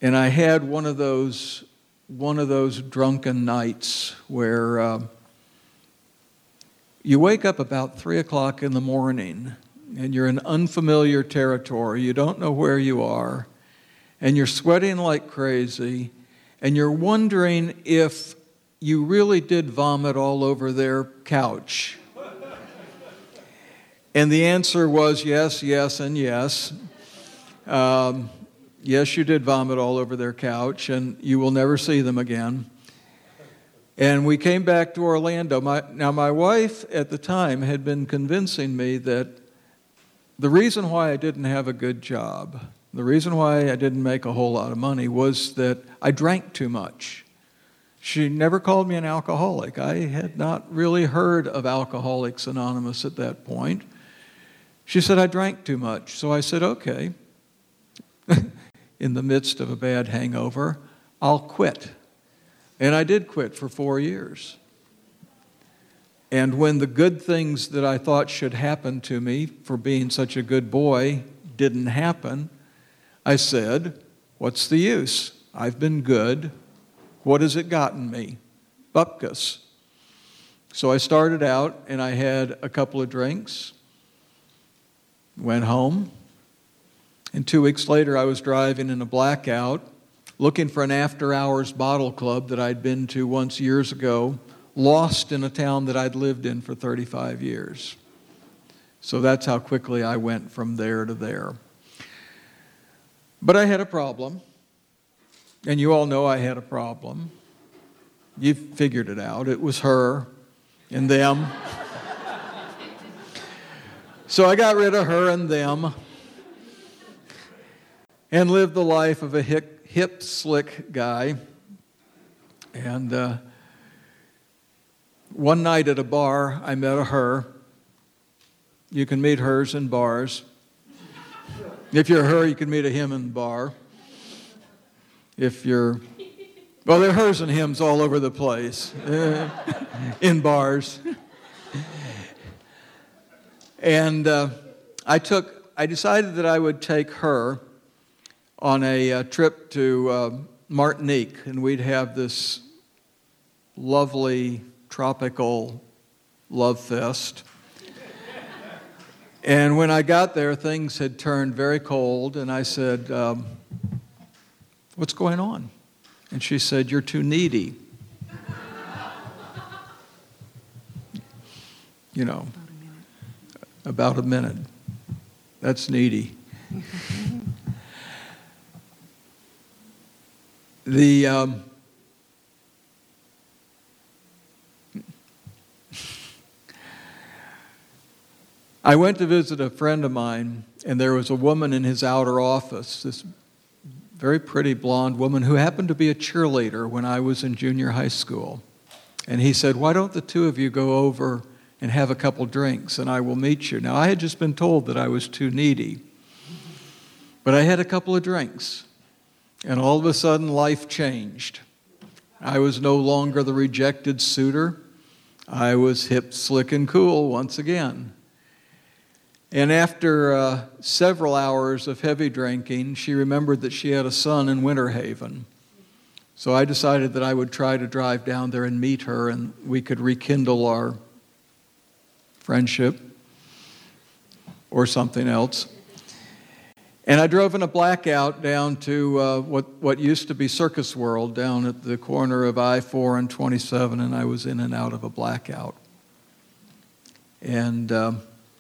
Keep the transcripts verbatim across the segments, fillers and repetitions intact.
And I had one of those one of those drunken nights where uh, you wake up about three o'clock in the morning and you're in unfamiliar territory. You don't know where you are, and you're sweating like crazy, and you're wondering if you really did vomit all over their couch. And the answer was yes, yes, and yes. Um, yes, you did vomit all over their couch, and you will never see them again. And we came back to Orlando. My, now, my wife at the time had been convincing me that the reason why I didn't have a good job, the reason why I didn't make a whole lot of money was that I drank too much. She never called me an alcoholic. I had not really heard of Alcoholics Anonymous at that point. She said I drank too much. So I said, okay, in the midst of a bad hangover, I'll quit. And I did quit for four years. And when the good things that I thought should happen to me for being such a good boy didn't happen, I said, what's the use? I've been good. What has it gotten me? Bupkis. So I started out and I had a couple of drinks, went home, and two weeks later I was driving in a blackout, looking for an after-hours bottle club that I'd been to once years ago, lost in a town that I'd lived in for thirty-five years. So that's how quickly I went from there to there. But I had a problem, and you all know I had a problem. You've figured it out. It was her and them. So I got rid of her and them and lived the life of a hip, hip slick guy. And uh, one night at a bar, I met a her. You can meet hers in bars. If you're a her, you can meet a him in the bar. If you're, well, there are hers and hims all over the place, uh, in bars. And uh, I took, I decided that I would take her on a uh, trip to uh, Martinique, and we'd have this lovely tropical love fest. And when I got there, things had turned very cold, and I said, um, what's going on? And she said, you're too needy. You know, about a minute. That's needy. The um, I went to visit a friend of mine, and there was a woman in his outer office, this very pretty blonde woman who happened to be a cheerleader when I was in junior high school. And he said, why don't the two of you go over and have a couple drinks, and I will meet you. Now, I had just been told that I was too needy, but I had a couple of drinks, and all of a sudden, life changed. I was no longer the rejected suitor. I was hip, slick, and cool once again. And after uh, several hours of heavy drinking, she remembered that she had a son in Winter Haven. So I decided that I would try to drive down there and meet her, and we could rekindle our friendship or something else. And I drove in a blackout down to uh, what, what used to be Circus World down at the corner of I four and twenty-seven, and I was in and out of a blackout. And uh,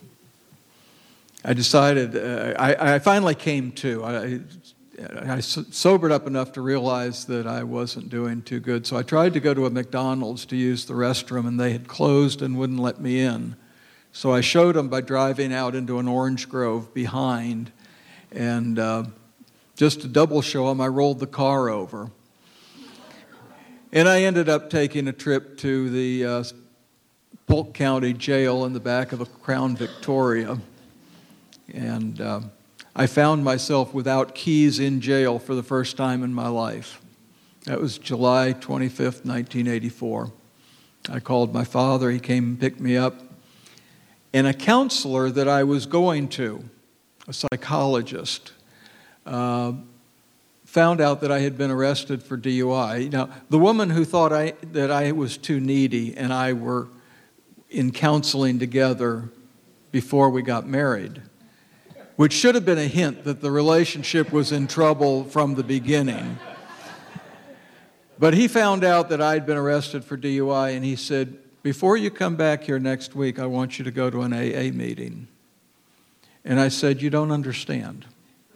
I decided, uh, I, I finally came to. I, I sobered up enough to realize that I wasn't doing too good. So I tried to go to a McDonald's to use the restroom, and they had closed and wouldn't let me in. So I showed them by driving out into an orange grove behind. And uh, just to double show them, I rolled the car over. And I ended up taking a trip to the uh, Polk County Jail in the back of a Crown Victoria. And uh, I found myself without keys in jail for the first time in my life. That was July twenty-fifth, nineteen eighty-four. I called my father. He came and picked me up. And a counselor that I was going to, a psychologist, uh, found out that I had been arrested for D U I. Now, the woman who thought I, that I was too needy and I were in counseling together before we got married, which should have been a hint that the relationship was in trouble from the beginning. But he found out that I'd been arrested for D U I, and he said, before you come back here next week, I want you to go to an A A meeting. And I said, you don't understand.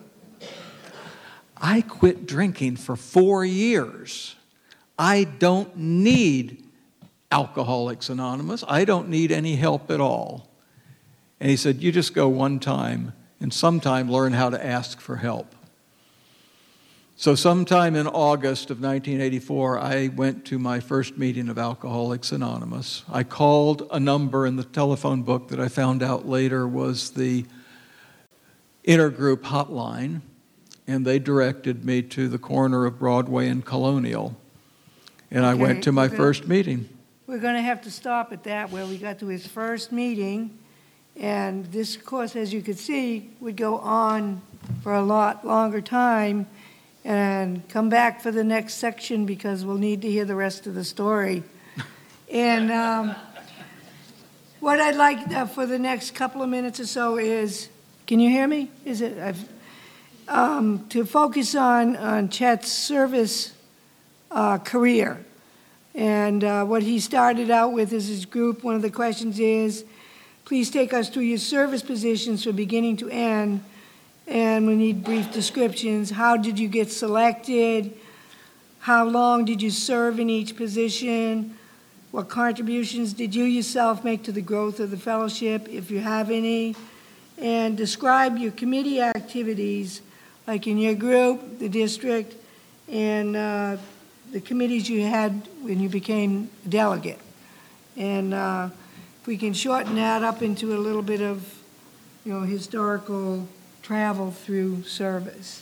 I quit drinking for four years. I don't need Alcoholics Anonymous. I don't need any help at all. And he said, you just go one time, and sometime learn how to ask for help. So sometime in August of nineteen eighty-four, I went to my first meeting of Alcoholics Anonymous. I called a number in the telephone book that I found out later was the intergroup hotline, and they directed me to the corner of Broadway and Colonial. And I Okay, went to my we're gonna- first meeting. We're going to have to stop at that, where we got to his first meeting. And this course, as you could see, would go on for a lot longer time. And come back for the next section, because we'll need to hear the rest of the story. And um, what I'd like uh, for the next couple of minutes or so is, can you hear me? Is it, I've, um, to focus on, on Chet's service uh, career. And uh, what he started out with is his group. One of the questions is, please take us through your service positions from beginning to end. And we need brief descriptions. How did you get selected? How long did you serve in each position? What contributions did you yourself make to the growth of the fellowship, if you have any? And describe your committee activities, like in your group, the district, and uh, the committees you had when you became delegate. And uh, if we can shorten that up into a little bit of, you know, historical travel through service.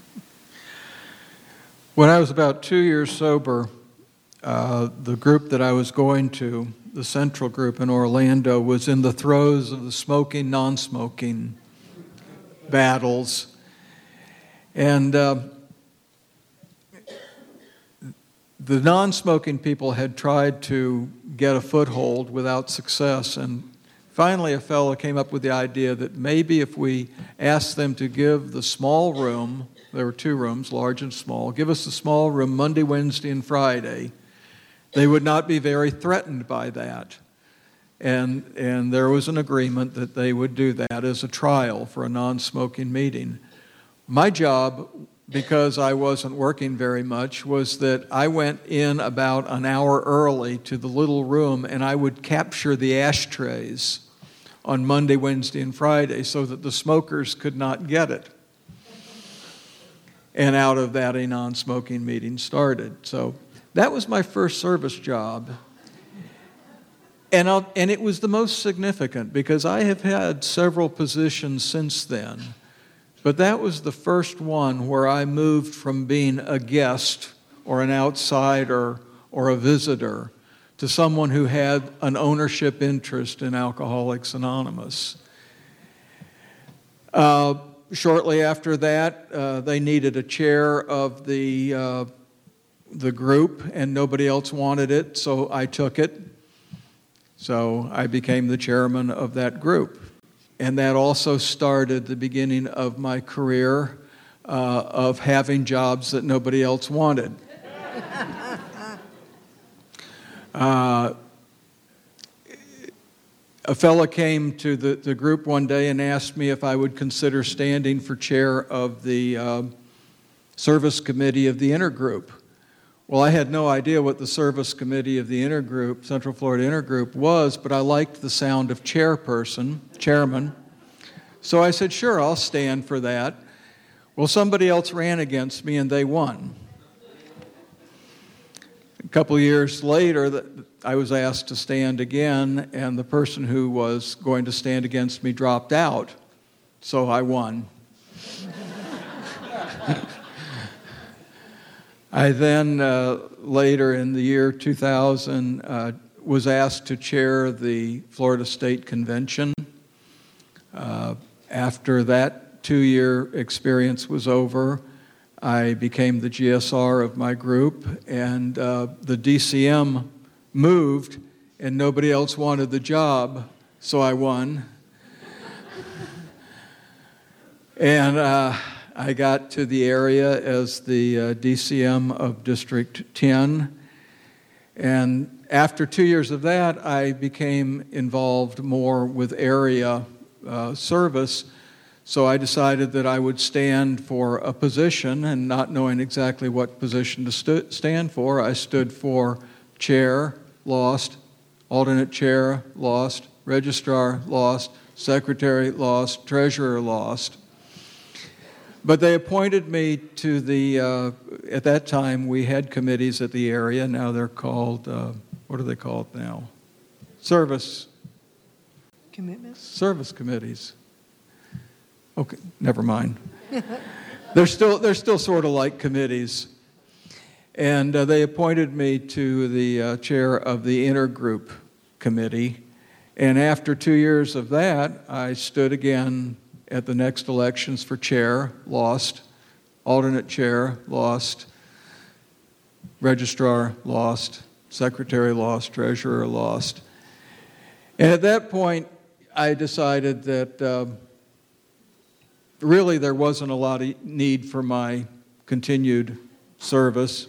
When I was about two years sober, uh, the group that I was going to, the Central Group in Orlando, was in the throes of the smoking, non-smoking battles. And uh, the non-smoking people had tried to get a foothold without success, and finally a fellow came up with the idea that maybe if we asked them to give the small room, there were two rooms, large and small, give us the small room Monday, Wednesday, and Friday, they would not be very threatened by that. And, and there was an agreement that they would do that as a trial for a non-smoking meeting. My job, because I wasn't working very much, was that I went in about an hour early to the little room, and I would capture the ashtrays on Monday, Wednesday, and Friday so that the smokers could not get it. And out of that, a non-smoking meeting started. So that was my first service job. And, I'll, and it was the most significant, because I have had several positions since then. But that was the first one where I moved from being a guest or an outsider or a visitor to someone who had an ownership interest in Alcoholics Anonymous. Uh, shortly after that, uh, they needed a chair of the, uh, the group, and nobody else wanted it, so I took it. So I became the chairman of that group. And that also started the beginning of my career uh, of having jobs that nobody else wanted. Uh, a fellow came to the, the group one day and asked me if I would consider standing for chair of the uh, service committee of the intergroup. Well, I had no idea what the service committee of the intergroup, Central Florida Intergroup, was, but I liked the sound of chairperson, chairman. So I said, sure, I'll stand for that. Well, somebody else ran against me, and they won. A couple of years later, I was asked to stand again, and the person who was going to stand against me dropped out, so I won. I then, uh, later in the year two thousand, uh, was asked to chair the Florida State Convention. Uh, after that two-year experience was over, I became the G S R of my group, and uh, the D C M moved, and nobody else wanted the job, so I won. And uh, I got to the area as the uh, D C M of District ten, and after two years of that, I became involved more with area uh, service. So I decided that I would stand for a position, and not knowing exactly what position to stu- stand for, I stood for chair, lost, alternate chair, lost, registrar, lost, secretary, lost, treasurer, lost. But they appointed me to the, uh, at that time we had committees at the area, now they're called, uh, what are they called now? Service. Commitments? Service committees. Okay, never mind. they're still they're still sort of like committees, and uh, they appointed me to the uh, chair of the intergroup committee, and after two years of that, I stood again at the next elections for chair, lost, alternate chair, lost, registrar, lost, secretary, lost, treasurer, lost, and at that point, I decided that. Uh, Really, there wasn't a lot of need for my continued service.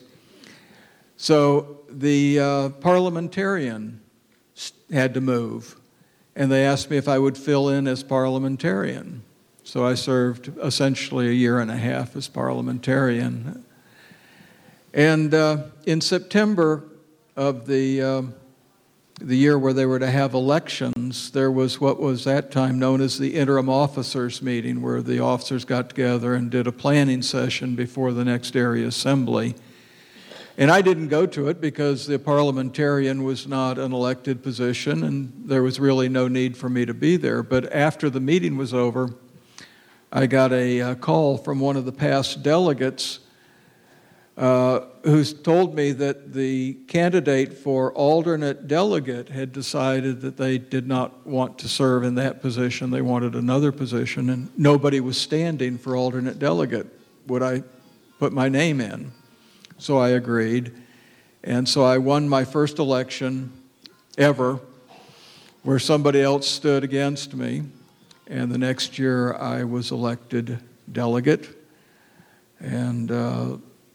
So the uh, parliamentarian had to move, and they asked me if I would fill in as parliamentarian. So I served essentially a year and a half as parliamentarian. And uh, in September of the uh, the year where they were to have elections, there was what was that time known as the interim officers meeting, where the officers got together and did a planning session before the next area assembly. And I didn't go to it because the parliamentarian was not an elected position, and there was really no need for me to be there. But after the meeting was over, I got a, a call from one of the past delegates Uh, who told me that the candidate for alternate delegate had decided that they did not want to serve in that position. They wanted another position, and nobody was standing for alternate delegate. Would I put my name in? So I agreed. And so I won my first election ever where somebody else stood against me. And the next year I was elected delegate. And uh,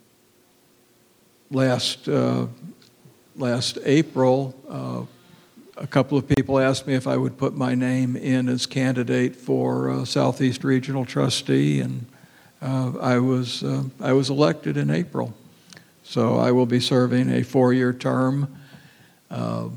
Last uh, last April, uh, a couple of people asked me if I would put my name in as candidate for uh, Southeast Regional Trustee, and uh, I was uh, I was elected in April. So I will be serving a four-year term. Uh,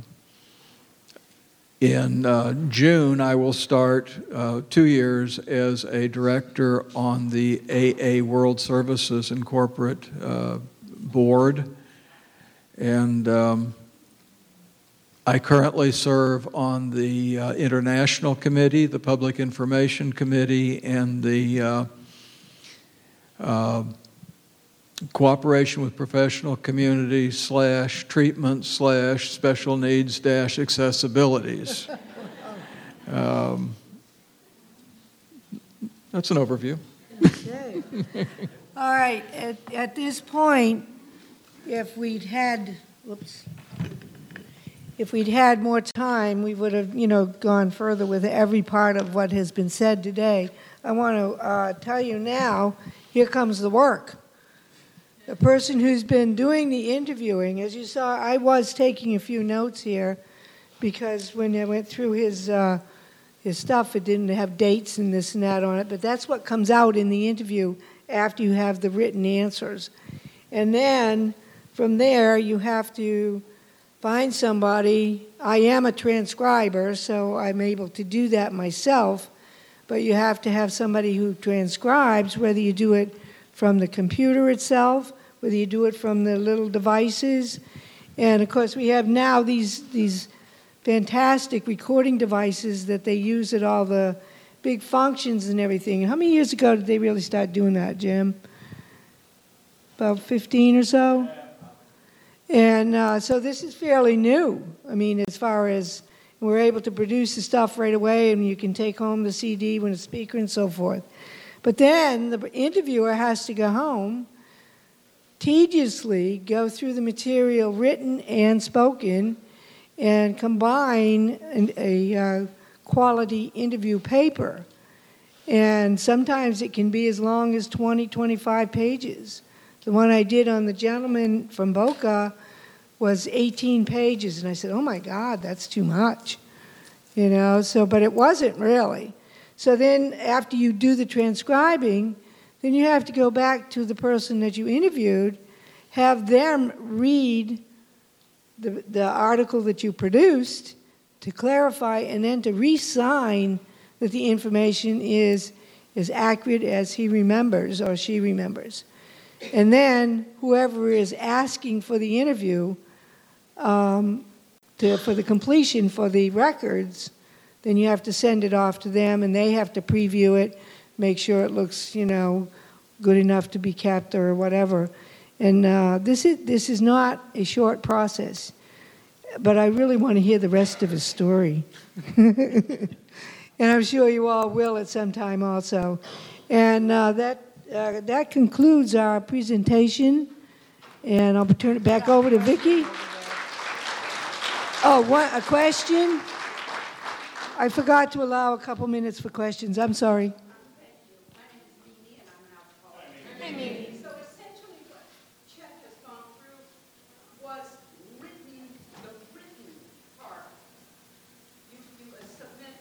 in uh, June, I will start uh, two years as a director on the A A World Services and Corporate uh, board, and um, I currently serve on the uh, International Committee, the Public Information Committee, and the uh, uh, Cooperation with Professional Community slash Treatment slash Special Needs dash Accessibilities. um, that's an overview. Okay. All right, at, at this point, if we'd had, whoops, if we'd had more time, we would have, you know, gone further with every part of what has been said today. I want to uh, tell you now, here comes the work. The person who's been doing the interviewing, as you saw, I was taking a few notes here because when I went through his uh, his stuff, it didn't have dates and this and that on it, but that's what comes out in the interview after you have the written answers. And then from there, you have to find somebody. I am a transcriber, so I'm able to do that myself, but you have to have somebody who transcribes, whether you do it from the computer itself, whether you do it from the little devices. And of course, we have now these, these fantastic recording devices that they use at all the big functions and everything. How many years ago did they really start doing that, Jim? About fifteen or so? And uh, so this is fairly new. I mean, as far as we're able to produce the stuff right away, and you can take home the C D when a speaker and so forth. But then the interviewer has to go home, tediously go through the material written and spoken, and combine an, a uh, quality interview paper. And sometimes it can be as long as twenty, twenty-five pages. The one I did on the gentleman from Boca was eighteen pages, and I said, oh my God, that's too much. You know, so, but it wasn't really. So then after you do the transcribing, then you have to go back to the person that you interviewed, have them read the, the article that you produced to clarify, and then to re-sign that the information is as accurate as he remembers or she remembers. And then whoever is asking for the interview, um, to, for the completion for the records, then you have to send it off to them, and they have to preview it, make sure it looks, you know, good enough to be kept or whatever. And uh, this is this is not a short process, but I really want to hear the rest of his story. And I'm sure you all will at some time also. And uh, that uh, that concludes our presentation, and I'll turn it back over to Vicki. Oh, what, a question? I forgot to allow a couple minutes for questions. I'm sorry. I mean, so essentially what Chet has gone through was written, the written part. You, you uh, submit,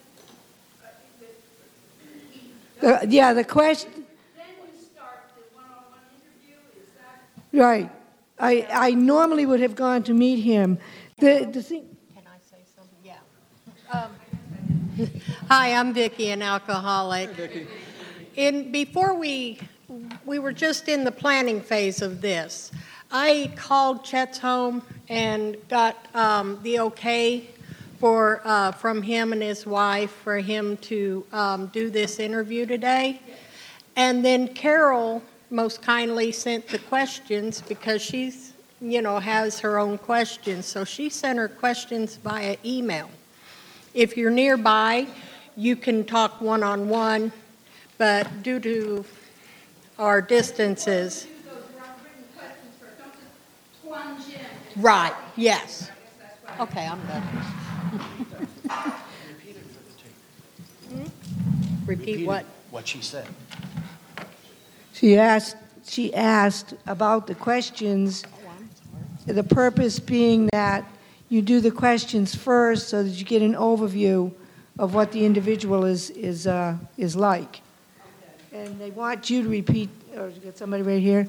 uh, the, The, yeah, the question. then you start the one-on-one interview, is that? Right. I I normally would have gone to meet him. The the thing. Can I say something? Yeah. Um, Hi, I'm Vicki, an alcoholic. Hi, Vicki. In before we we were just in the planning phase of this. I called Chet's home and got um, the okay for uh, from him and his wife for him to um, do this interview today. And then Carol most kindly sent the questions because she's, you know, has her own questions. So she sent her questions via email. If you're nearby, you can talk one-on-one, but due to our distances. Right, yes. Okay, I'm done. Repeat it for the tape. Hmm? Repeat what? What she said. She asked, she asked about the questions, the purpose being that you do the questions first so that you get an overview of what the individual is, is, uh, is like. And they want you to repeat, or get somebody right here.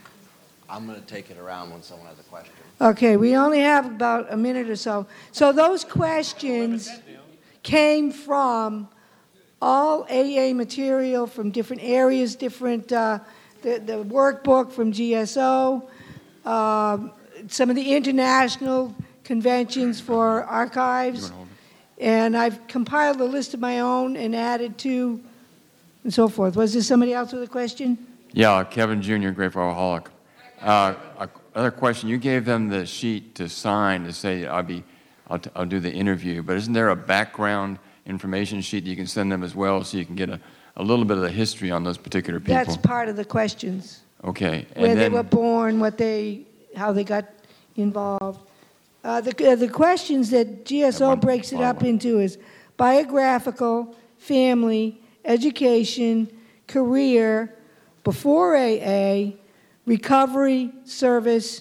I'm going to take it around when someone has a question. Okay, we only have about a minute or so. So those questions came from all A A material from different areas, different, uh, the, the workbook from G S O, um, some of the international conventions for archives, and I've compiled a list of my own and added to, and so forth. Was there somebody else with a question? Yeah, Kevin Junior, Grateful Alcoholic. Uh, another question, you gave them the sheet to sign to say I'll be, I'll, t- I'll do the interview, but isn't there a background information sheet that you can send them as well so you can get a, a little bit of the history on those particular people? That's part of the questions. Okay. And Where then, they were born, what they, how they got involved. Uh, the, uh, the questions that G S O one breaks it up follow-up. into is biographical, family, education, career, before A A, recovery, service,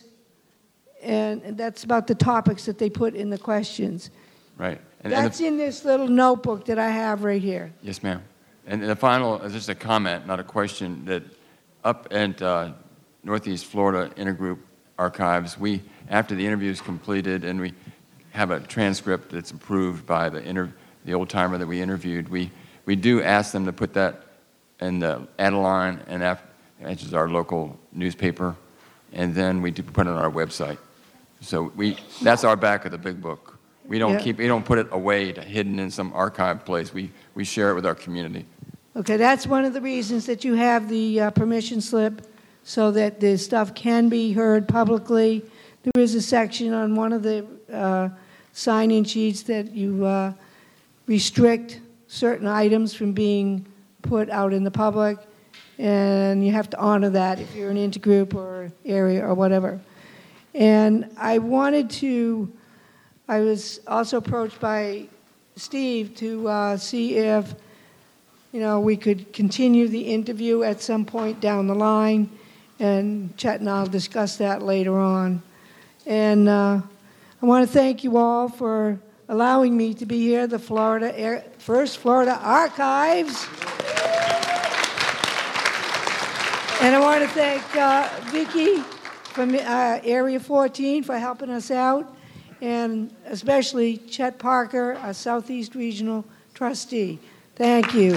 and and that's about the topics that they put in the questions. right. And, and That's the, in this little notebook that I have right here. yes, ma'am. And the final, uh, just a comment, not a question, that up at uh, Northeast Florida Intergroup Archives, we, after the interview is completed and we have a transcript that's approved by the inter, the old timer that we interviewed, we, we do ask them to put that in the Adeline, and after, which is our local newspaper, and then we do put it on our website. So we, that's our back of the big book. We don't Yeah. keep, we don't put it away to, hidden in some archive place. We, we share it with our community. Okay, that's one of the reasons that you have the uh, permission slip, so that the stuff can be heard publicly. There is a section on one of the uh, sign-in sheets that you uh, restrict certain items from being put out in the public, and you have to honor that if you're an intergroup or area or whatever. And I wanted to, I was also approached by Steve to uh, see if, you know, we could continue the interview at some point down the line, and Chet and I'll discuss that later on. And uh, I want to thank you all for allowing me to be here, the Florida Air, First Florida Archives. And I want to thank uh, Vicki from uh, Area fourteen for helping us out, and especially Chet Parker, our Southeast Regional Trustee. Thank you.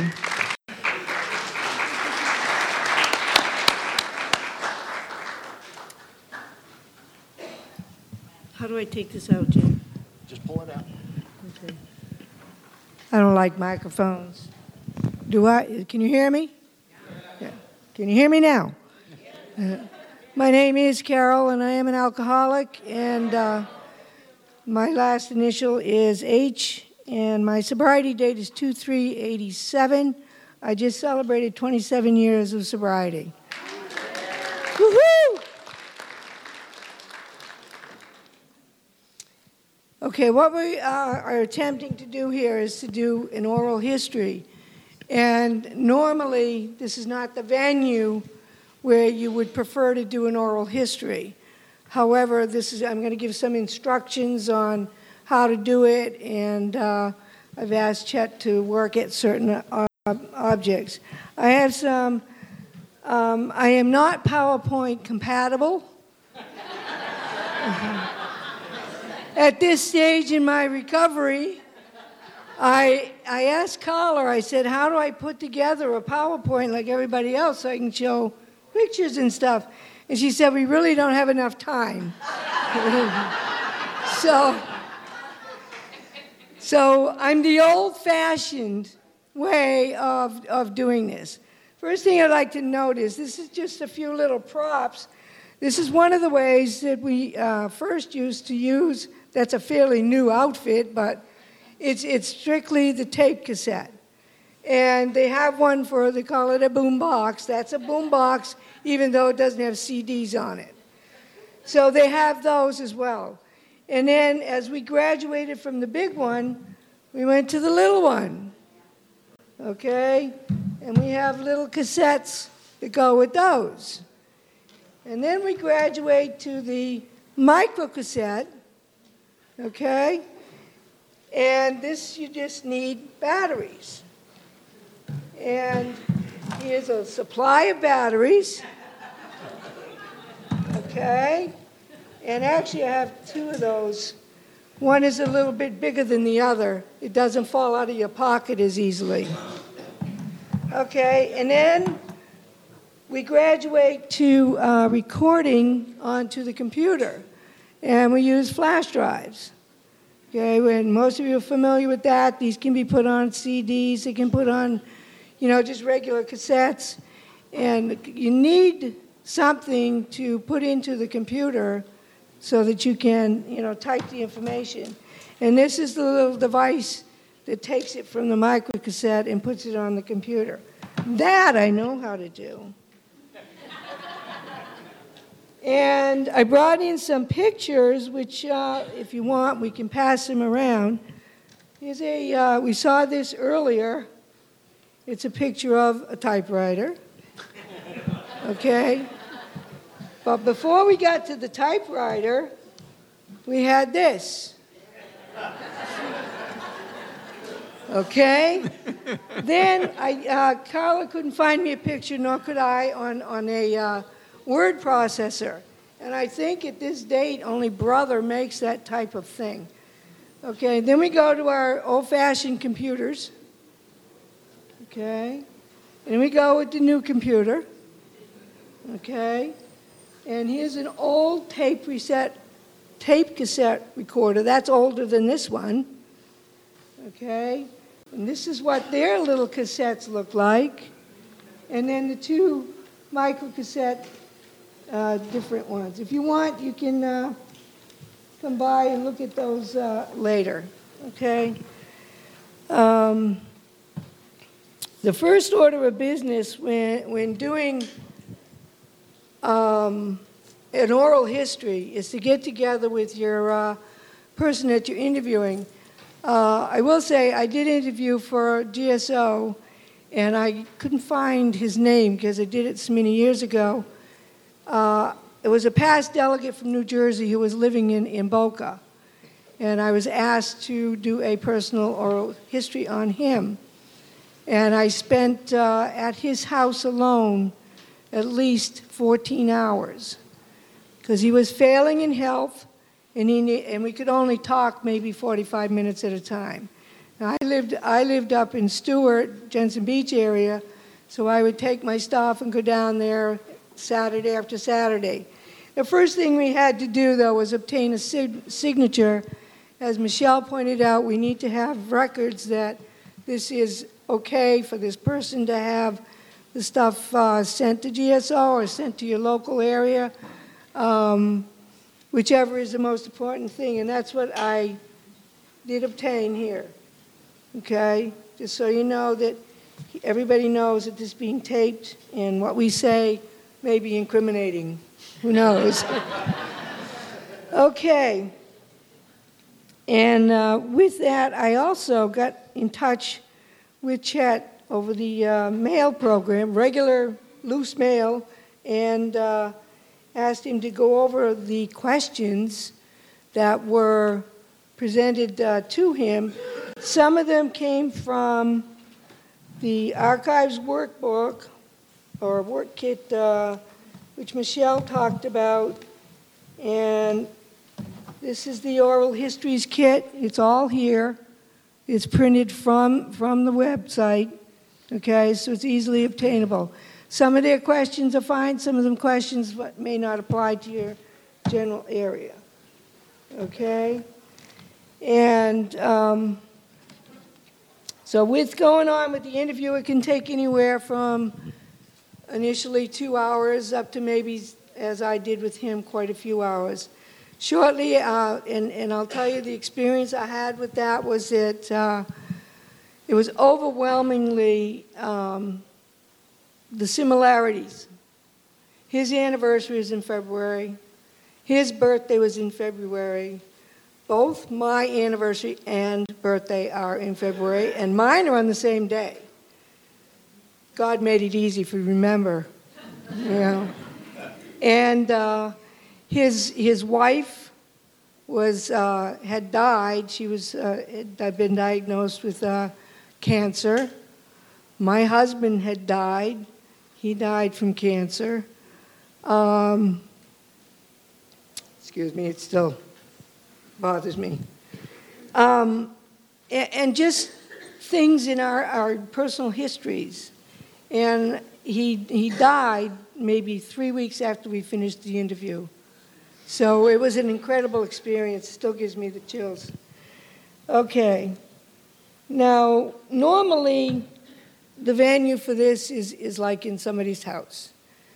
How do I take this out, Jim? Just pull it out. Okay. I don't like microphones. Do I? Can you hear me? Yeah. Can you hear me now? Uh, my name is Carol, and I am an alcoholic, and uh, my last initial is H, and my sobriety date is two three eighty-seven. I just celebrated twenty-seven years of sobriety. Woohoo! Okay, what we uh, are attempting to do here is to do an oral history. And normally, this is not the venue where you would prefer to do an oral history. However, this is, I'm going to give some instructions on how to do it, and uh, I've asked Chet to work at certain uh, objects. I have some, um, I am not PowerPoint compatible. At this stage in my recovery, I, I asked Carla, I said, how do I put together a PowerPoint like everybody else so I can show pictures and stuff? And she said, we really don't have enough time. so, so I'm the old-fashioned way of, of doing this. First thing I'd like to note is this is just a few little props. This is one of the ways that we uh, first used to use. That's a fairly new outfit, but it's, it's strictly the tape cassette. And they have one for, they call it a boom box. That's a boom box, even though it doesn't have C Ds on it. So they have those as well. And then as we graduated from the big one, we went to the little one. Okay? And we have little cassettes that go with those. And then we graduate to the micro cassette. Okay? And this, you just need batteries. And here's a supply of batteries. Okay? And actually, I have two of those. One is a little bit bigger than the other. It doesn't fall out of your pocket as easily. Okay? And then we graduate to uh, recording onto the computer. And we use flash drives. Okay, when most of you are familiar with that, these can be put on C Ds, they can put on, you know, just regular cassettes. And you need something to put into the computer so that you can, you know, type the information. And this is the little device that takes it from the microcassette and puts it on the computer. That I know how to do. And I brought in some pictures, which, uh, if you want, we can pass them around. Here's a, uh, we saw this earlier. It's a picture of a typewriter. Okay? But before we got to the typewriter, we had this. Okay? Then I, uh, Carla couldn't find me a picture, nor could I, on, on a uh, word processor. And I think at this date, only Brother makes that type of thing. Okay, then we go to our old-fashioned computers. Okay? And we go with the new computer. Okay? And here's an old tape reset, tape cassette recorder. That's older than this one. Okay? And this is what their little cassettes look like. And then the two microcassette uh, different ones. If you want, you can uh, come by and look at those uh, later. Okay? Um, The first order of business when, when doing um, an oral history is to get together with your uh, person that you're interviewing. Uh, I will say I did interview for G S O, and I couldn't find his name because I did it so many years ago. Uh, it was a past delegate from New Jersey who was living in, in Boca, and I was asked to do a personal oral history on him. And I spent uh, at his house alone at least fourteen hours because he was failing in health, and, he, and we could only talk maybe forty-five minutes at a time. Now, I lived, I lived up in Stewart, Jensen Beach area, so I would take my stuff and go down there Saturday after Saturday. The first thing we had to do, though, was obtain a sig- signature. As Michelle pointed out, we need to have records that this is okay for this person to have the stuff uh, sent to G S O or sent to your local area, um, whichever is the most important thing, and that's what I did obtain here, okay? Just so you know that everybody knows that this is being taped and what we say may be incriminating. Who knows? Okay. And uh, with that, I also got in touch with Chet over the uh, mail program, regular loose mail, and uh, asked him to go over the questions that were presented uh, to him. Some of them came from the Archives workbook, or work kit, uh, which Michelle talked about, and this is the Oral Histories kit. It's all here. It's printed from, from the website, okay, so it's easily obtainable. Some of their questions are fine, some of them questions may not apply to your general area, okay? And um, so with going on with the interview, it can take anywhere from initially two hours up to maybe, as I did with him, quite a few hours. Shortly, uh, and, and I'll tell you the experience I had with that was that uh, it was overwhelmingly um, the similarities. His anniversary was in February. His birthday was in February. Both my anniversary and birthday are in February, and mine are on the same day. God made it easy for you to remember, you know. And uh, His his wife was uh, had died. She was uh, had been diagnosed with uh, cancer. My husband had died. He died from cancer. Um, excuse me, it still bothers me. Um, and, and just things in our, our personal histories. And he he died maybe three weeks after we finished the interview. So it was an incredible experience. It still gives me the chills. Okay. Now, normally, the venue for this is, is like in somebody's house.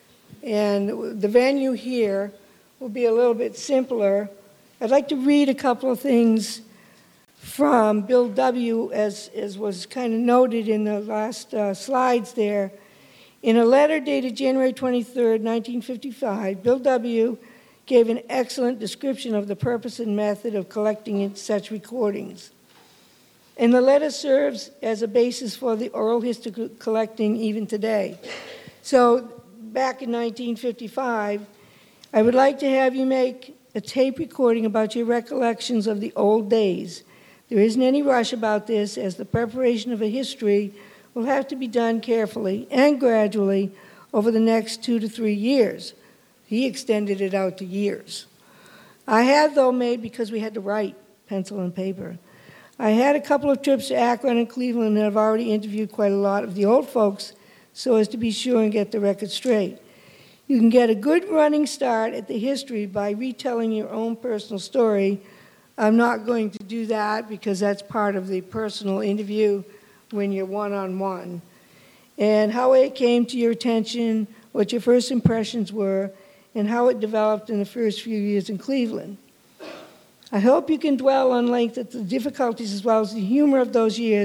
And the venue here will be a little bit simpler. I'd like to read a couple of things from Bill W., as, as was kind of noted in the last uh, slides there. In a letter dated January twenty-third, nineteen fifty-five, Bill W. gave an excellent description of the purpose and method of collecting such recordings. And the letter serves as a basis for the oral history collecting even today. So back in nineteen fifty-five, I would like to have you make a tape recording about your recollections of the old days. There isn't any rush about this, as the preparation of a history will have to be done carefully and gradually over the next two to three years. He extended it out to years. I had, though, made, because we had to write, pencil and paper, I had a couple of trips to Akron and Cleveland, and I've already interviewed quite a lot of the old folks so as to be sure and get the record straight. You can get a good running start at the history by retelling your own personal story. I'm not going to do that because that's part of the personal interview when you're one-on-one. And how it came to your attention, what your first impressions were, and how it developed in the first few years in Cleveland. I hope you can dwell on length at the difficulties as well as the humor of those years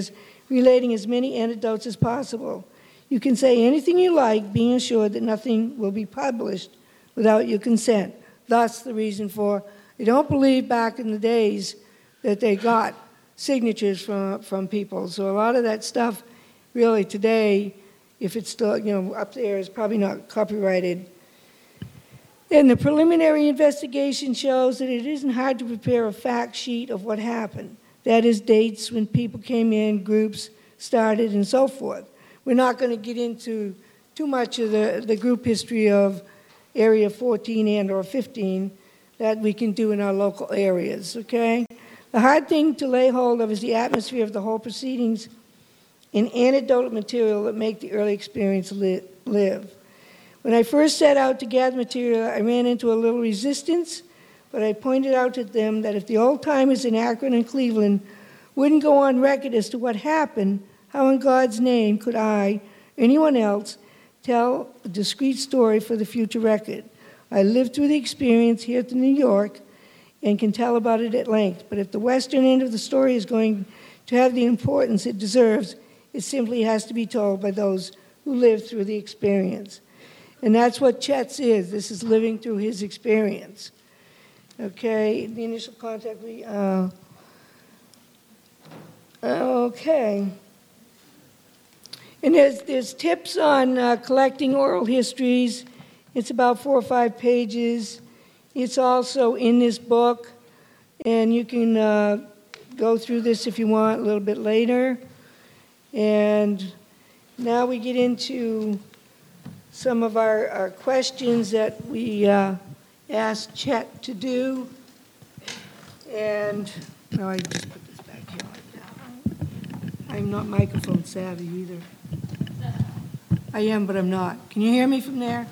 relating as many anecdotes as possible. You can say anything you like, being assured that nothing will be published without your consent. That's the reason for, I don't believe back in the days that they got signatures from, from people. So a lot of that stuff, really today, if it's still, you know, up there, is probably not copyrighted. And the preliminary investigation shows that it isn't hard to prepare a fact sheet of what happened. That is, dates when people came in, groups started, and so forth. We're not going to get into too much of the, the group history of Area fourteen and or fifteen that we can do in our local areas, okay? The hard thing to lay hold of is the atmosphere of the whole proceedings and anecdotal material that make the early experience li- live. When I first set out to gather material, I ran into a little resistance, but I pointed out to them that if the old-timers in Akron and Cleveland wouldn't go on record as to what happened, how in God's name could I, or anyone else, tell a discrete story for the future record? I lived through the experience here to New York and can tell about it at length, but if the western end of the story is going to have the importance it deserves, it simply has to be told by those who lived through the experience. And that's what Chet's is. This is living through his experience. Okay, the initial contact, we, uh, okay. And there's, there's tips on uh, collecting oral histories. It's about four or five pages. It's also in this book, and you can uh, go through this if you want a little bit later. And now we get into some of our, our questions that we uh, asked Chet to do. And, no, I just put this back here like that. I'm not microphone savvy either. I am, but I'm not. Can you hear me from there?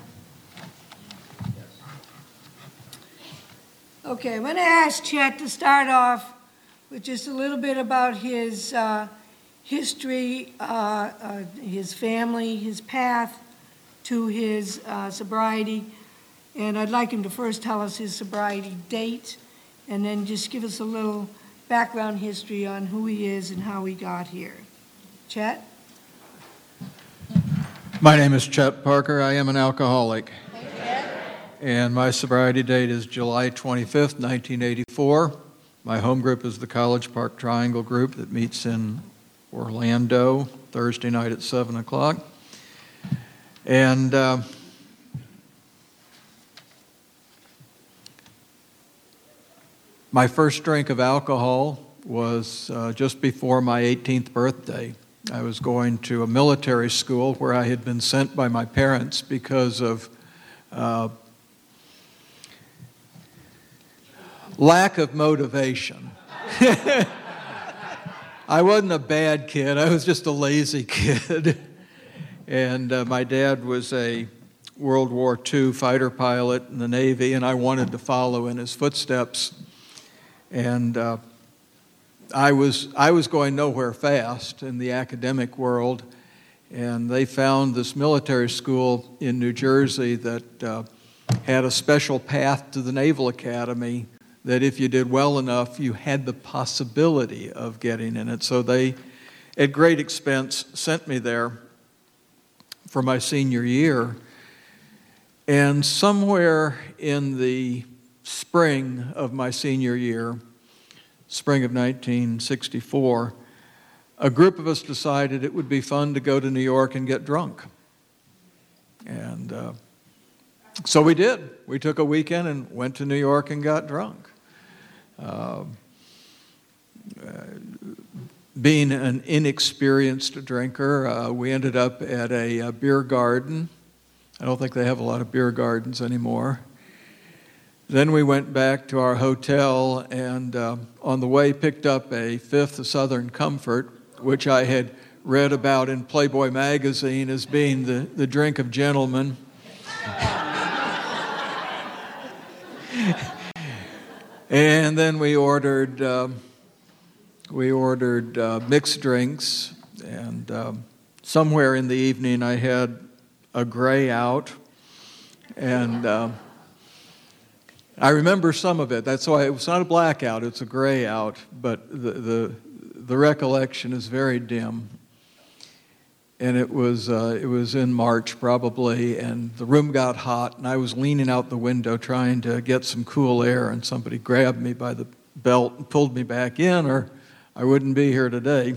Okay, I'm going to ask Chet to start off with just a little bit about his uh, history, uh, uh, his family, his path to his uh, sobriety. And I'd like him to first tell us his sobriety date, and then just give us a little background history on who he is and how he got here. Chet? My name is Chet Parker. I am an alcoholic. And my sobriety date is July twenty-fifth, nineteen eighty-four. My home group is the College Park Triangle group that meets in Orlando Thursday night at seven o'clock. And uh, my first drink of alcohol was uh, just before my eighteenth birthday. I was going to a military school where I had been sent by my parents because of uh, lack of motivation. I wasn't a bad kid. I was just a lazy kid. And uh, my dad was a World War Two fighter pilot in the Navy, and I wanted to follow in his footsteps. And uh, I was I was going nowhere fast in the academic world, and they found this military school in New Jersey that uh, had a special path to the Naval Academy that if you did well enough, you had the possibility of getting in it. So they, at great expense, sent me there for my senior year. And somewhere in the spring of my senior year, spring of nineteen sixty-four, a group of us decided it would be fun to go to New York and get drunk. And uh, so we did. We took a weekend and went to New York and got drunk. Uh, uh, being an inexperienced drinker, uh, we ended up at a, a beer garden. I don't think they have a lot of beer gardens anymore. Then we went back to our hotel and uh, on the way picked up a Fifth of Southern Comfort, which I had read about in Playboy magazine as being the, the drink of gentlemen. And then we ordered um, we ordered uh, mixed drinks, and um, somewhere in the evening I had a gray out, and uh, I remember some of it. That's why it was not a blackout; it's a gray out. But the the the recollection is very dim. And it was uh, it was in March probably, and the room got hot, and I was leaning out the window trying to get some cool air, and somebody grabbed me by the belt and pulled me back in, or I wouldn't be here today.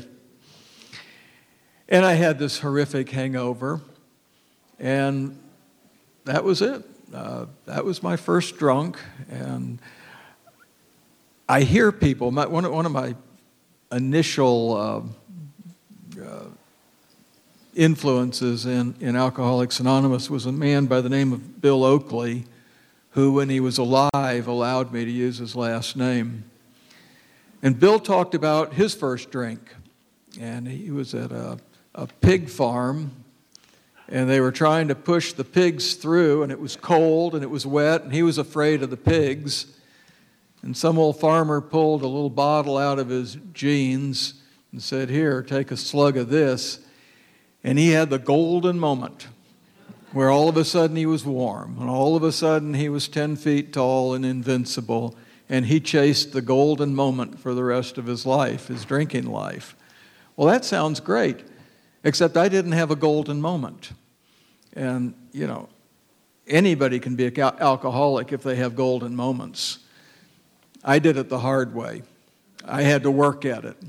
And I had this horrific hangover, and that was it. Uh, that was my first drunk, and I hear people, my, one, one of my initial uh, uh, influences in, in Alcoholics Anonymous was a man by the name of Bill Oakley, who, when he was alive, allowed me to use his last name. And Bill talked about his first drink, and he was at a, a pig farm, and they were trying to push the pigs through, and it was cold, and it was wet, and he was afraid of the pigs. And some old farmer pulled a little bottle out of his jeans and said, "Here, take a slug of this." And he had the golden moment where all of a sudden he was warm, and all of a sudden he was ten feet tall and invincible, and he chased the golden moment for the rest of his life, his drinking life. Well, that sounds great, except I didn't have a golden moment. And, you know, anybody can be an alcoholic if they have golden moments. I did it the hard way. I had to work at it.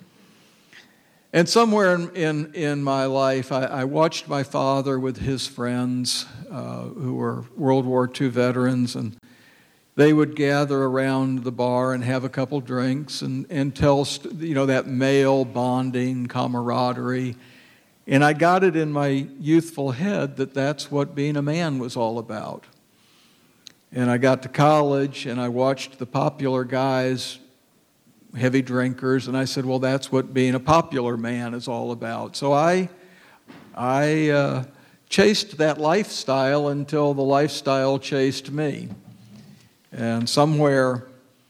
And somewhere in, in, in my life, I, I watched my father with his friends uh, who were World War Two veterans, and they would gather around the bar and have a couple drinks and, and tell, you know, that male bonding, camaraderie. And I got it in my youthful head that that's what being a man was all about. And I got to college, and I watched the popular guys, heavy drinkers, and I said, well, that's what being a popular man is all about. So I, I uh, chased that lifestyle until the lifestyle chased me. And somewhere,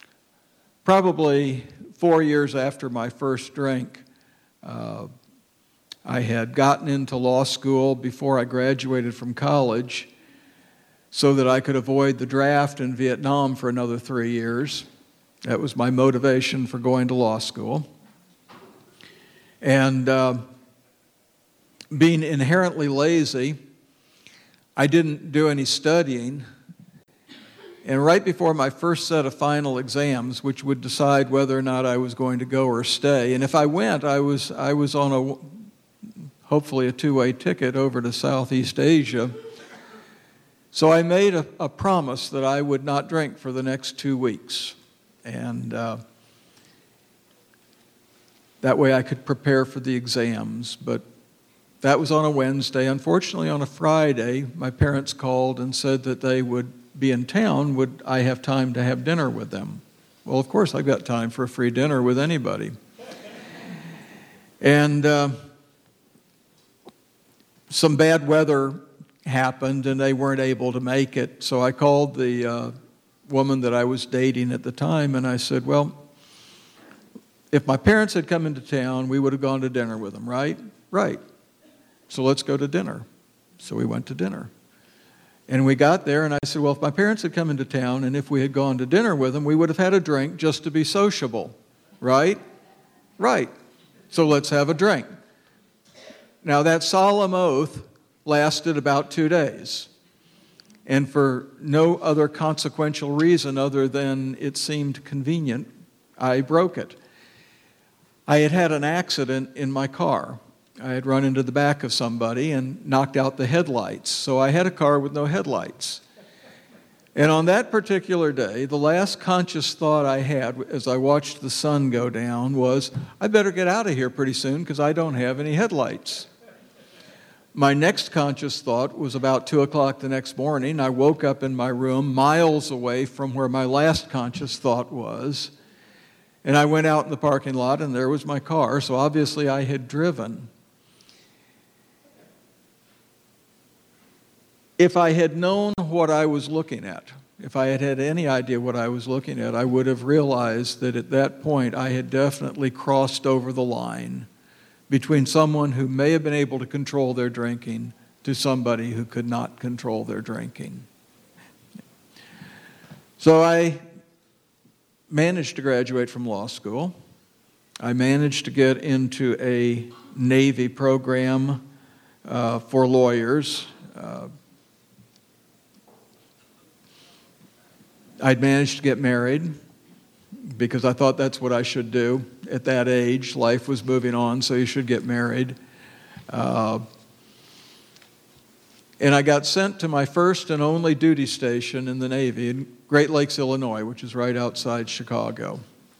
probably four years after my first drink, uh, I had gotten into law school before I graduated from college so that I could avoid the draft in Vietnam for another three years. That was my motivation for going to law school. And uh, being inherently lazy, I didn't do any studying. And right before my first set of final exams, which would decide whether or not I was going to go or stay, and if I went, I was I was on a hopefully a two-way ticket over to Southeast Asia. So I made a, a promise that I would not drink for the next two weeks. And uh, that way I could prepare for the exams. But that was on a Wednesday. Unfortunately, on a Friday, my parents called and said that they would be in town. Would I have time to have dinner with them? Well, of course, I've got time for a free dinner with anybody. And uh, some bad weather happened, and they weren't able to make it. So I called the uh, woman that I was dating at the time, and I said, well, if my parents had come into town, we would have gone to dinner with them, right? Right. So let's go to dinner. So we went to dinner. And we got there, and I said, well, if my parents had come into town, and if we had gone to dinner with them, we would have had a drink just to be sociable, right? Right. So let's have a drink. Now, that solemn oath lasted about two days. And for no other consequential reason other than it seemed convenient, I broke it. I had had an accident in my car. I had run into the back of somebody and knocked out the headlights. So I had a car with no headlights. And on that particular day, the last conscious thought I had as I watched the sun go down was, I better get out of here pretty soon because I don't have any headlights. My next conscious thought was about two o'clock the next morning. I woke up in my room miles away from where my last conscious thought was. And I went out in the parking lot, and there was my car. So obviously I had driven. If I had known what I was looking at, if I had had any idea what I was looking at, I would have realized that at that point I had definitely crossed over the line between someone who may have been able to control their drinking to somebody who could not control their drinking. So I managed to graduate from law school. I managed to get into a Navy program uh, for lawyers. Uh, I'd managed to get married because I thought that's what I should do at that age. Life was moving on, so you should get married. Uh, and I got sent to my first and only duty station in the Navy in Great Lakes, Illinois, which is right outside Chicago.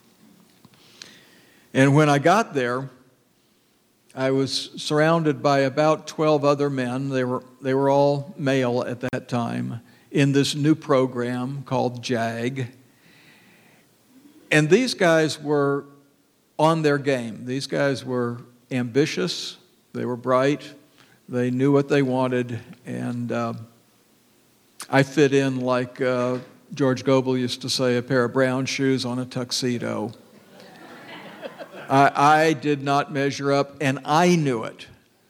And when I got there, I was surrounded by about twelve other men. They were, they were all male at that time, in this new program called JAG. And these guys were on their game. These guys were ambitious, they were bright, they knew what they wanted, and uh, I fit in like uh, George Goebel used to say, a pair of brown shoes on a tuxedo. I, I did not measure up, and I knew it.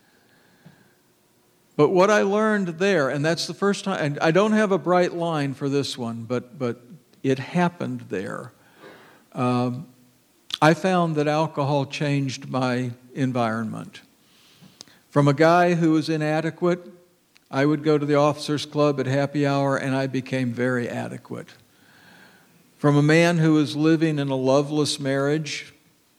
But what I learned there, and that's the first time, and I don't have a bright line for this one, but, but it happened there. Um, I found that alcohol changed my environment. From a guy who was inadequate, I would go to the officers' club at happy hour, and I became very adequate. From a man who was living in a loveless marriage,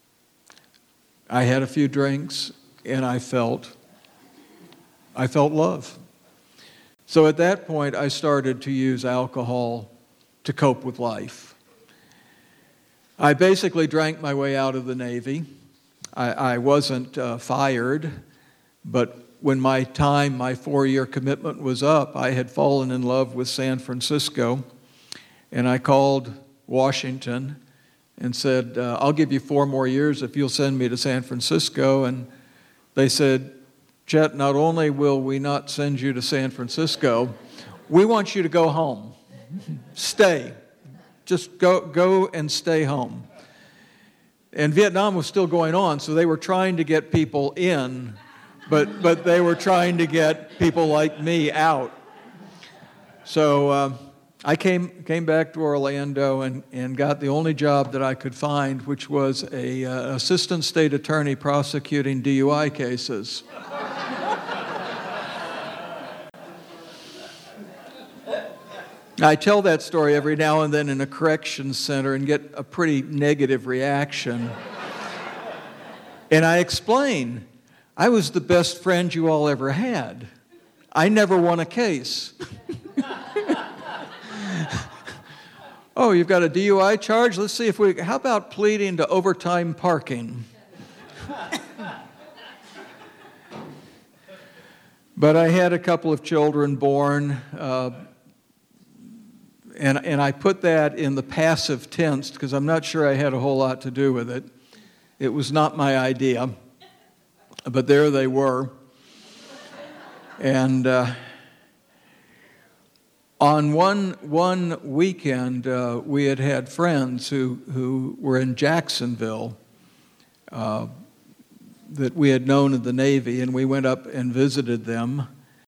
I had a few drinks, and I felt I felt love. So at that point, I started to use alcohol to cope with life. I basically drank my way out of the Navy. I, I wasn't uh, fired, but when my time, my four-year commitment was up, I had fallen in love with San Francisco, and I called Washington and said, uh, I'll give you four more years if you'll send me to San Francisco. And they said, Chet, not only will we not send you to San Francisco, we want you to go home. Stay. Just go, go and stay home. And Vietnam was still going on, so they were trying to get people in, but, but they were trying to get people like me out. So uh, I came, came back to Orlando and, and got the only job that I could find, which was a uh, assistant state attorney prosecuting D U I cases. I tell that story every now and then in a corrections center and get a pretty negative reaction. And I explain, I was the best friend you all ever had. I never won a case. Oh, you've got a D U I charge? Let's see if we, how about pleading to overtime parking? But I had a couple of children born, uh, and, and I put that in the passive tense because I'm not sure I had a whole lot to do with it. It was not my idea, but there they were. And uh, on one one weekend, uh, we had had friends who, who were in Jacksonville uh, that we had known in the Navy, and we went up and visited them.